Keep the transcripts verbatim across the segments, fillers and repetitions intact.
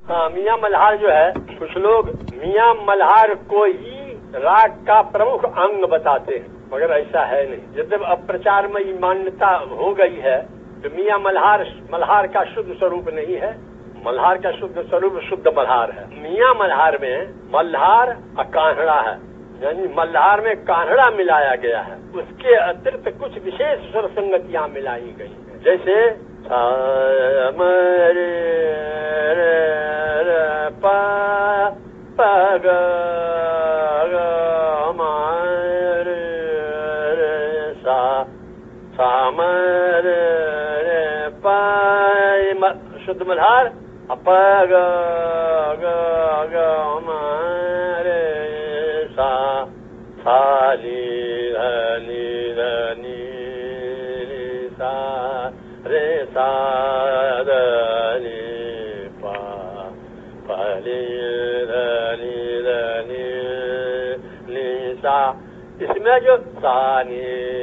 हाँ, मियाँ मल्हार जो है, कुछ लोग मियाँ मल्हार को ही राग का प्रमुख अंग बताते हैं, मगर ऐसा है नहीं। जब अब प्रचार में ये मान्यता हो गई है तो मियाँ मल्हार मल्हार का शुद्ध स्वरूप नहीं है। मल्हार का शुद्ध स्वरूप शुद्ध मल्हार है। मियाँ मल्हार में मल्हार और कान्हड़ा है, यानी मल्हार में कान्हड़ा मिलाया गया है। उसके अतिरिक्त कुछ विशेष स्वर संगतियां मिलाई गई हैं, जैसे मरे पा पग मारे सा सामरे पा शुद्ध मल्हार अपग मारे सा साली धनी धनी सा रे सा धनी पा पली धनी धनी नी सा। इसमें जो सा नी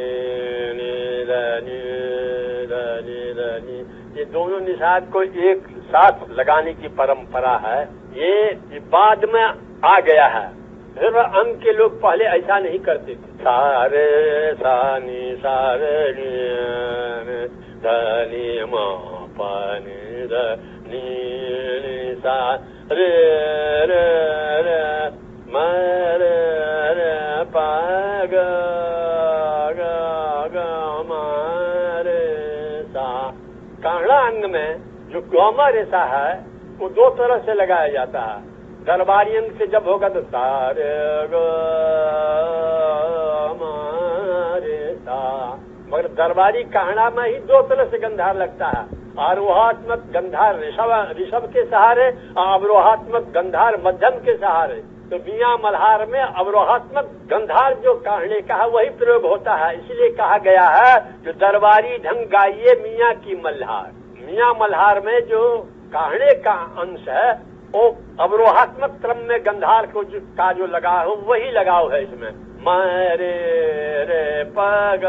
धनी धनी धनी ये दोनों निषाद को एक साथ लगाने की परंपरा है। ये बाद में आ गया है, फिर अंग के लोग पहले ऐसा नहीं करते थे। सारे सानी सारे धनी मा पानी धनी सा रे रे रे मरे रे पा ग ग मारे सा। कान्हड़ा अंग में जो गौमा रेसा है वो दो तरह से लगाया जाता है। दरबारी अंग से जब होगा तो सारे ग मारे सा, मगर दरबारी कान्हड़ा में ही दो तरह से गंधार लगता है। आरोहात्मक गंधार ऋषभ ऋषभ के सहारे और अवरोहात्मक गंधार मध्यम के सहारे। तो मियाँ मल्हार में अवरोहात्मक गंधार जो कान्हड़े का है वही प्रयोग होता है। इसलिए कहा गया है जो दरबारी ढंग गाइए मियाँ की मल्हार। मियाँ मल्हार में जो कान्हड़े का अंश है वो अवरोहात्मक क्रम में गंधार को जो, का जो लगाव हो वही लगाव है इसमें। मरे रे पग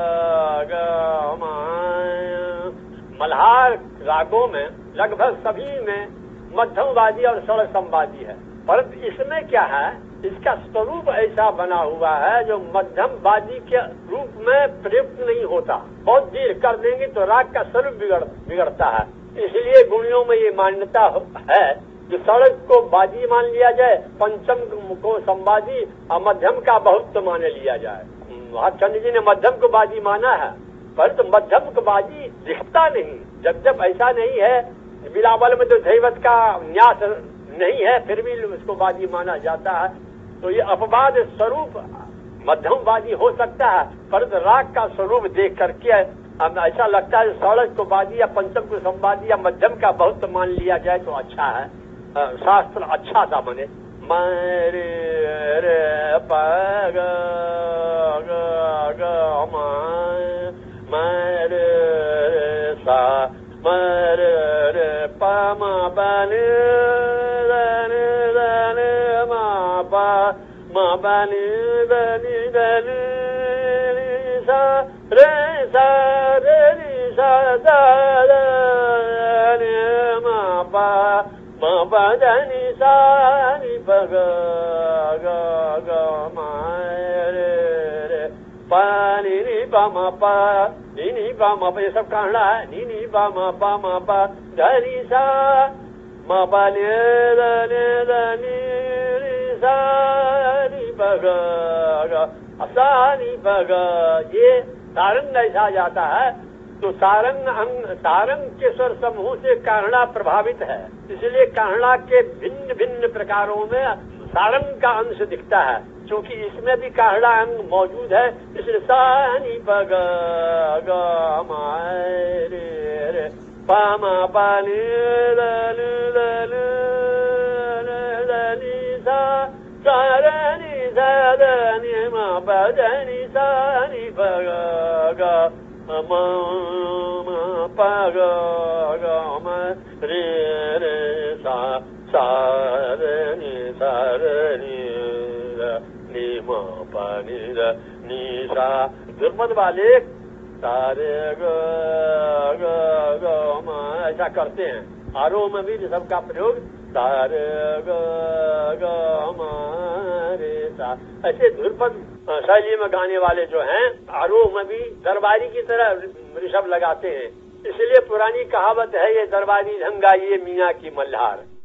मल्हार रागों में लगभग सभी में मध्यमवादी और सरल संवादी है, परंतु इसमें क्या है, इसका स्वरूप ऐसा बना हुआ है जो मध्यमवादी के रूप में प्रयुक्त नहीं होता। बहुत देर कर देंगे तो राग का स्वरूप बिगड़ बिगड़ता है। इसलिए गुणियों में ये मान्यता है कि सड़क को बाजी मान लिया जाए, पंचम को संवादी और मध्यम का बहुत मान लिया जाए। महाचंद्र जी ने मध्यम को बाजी माना है, परंतु मध्यम को बाजी दिखता नहीं। जब जब ऐसा नहीं है, बिलावल में तो दैवत का न्यास नहीं है, फिर भी उसको बाजी माना जाता है। तो ये अपवाद स्वरूप मध्यमवादी हो सकता है, परंतु राग का स्वरूप देख करके अब ऐसा लगता है सड़क को बाजी या पंचम को संवादी या मध्यम का बहुत मान लिया जाए तो अच्छा है, शास्त्र अच्छा सा बने। मरे रे पग मरे रे सा मरे रे पम बने धने धने मा पा मा बने धनी धनी सा रे सा रे री सा दा धने मा पा मा पा धनी सा नि पग ग ग मा रे रे पा नि नि पा मा पा नी नी पा मा पा, ये सब कान्हड़ा है। नी नी पा मा पा मा पा धनी सा मा पा ने धने धनी नी सा नि पग ग सा नि पग। ये सारंग ऐसा जाता है तो सारंग अंग सारंग के स्वर समूह से कान्हड़ा प्रभावित है, इसलिए कान्हड़ा के भिन्न भिन्न प्रकारों में सारंग का अंश दिखता है। क्योंकि इसमें भी कान्हड़ा अंग मौजूद है, इसलिए सा नि पग ग मा रे रे पा मा पा नि धनि धनि धनि सा सा रे नि सा धनि मा पा धनि सा नि पग ग मा मा पा ग ग मा रे रे सा सा रे नि सा रे नि नी मा पा नि द नी सा। दुर्मद वाले सारे ग ग ग मा ऐसा करते हैं। आरोह में भी ऋषभ का प्रयोग तार ग ग म रे सा। ऐसे ध्रुपद शैली में गाने वाले जो हैं आरोह में भी दरबारी की तरह ऋषभ लगाते हैं। इसलिए पुरानी कहावत है, ये दरबारी ढंग गाइए मियाँ की मल्हार।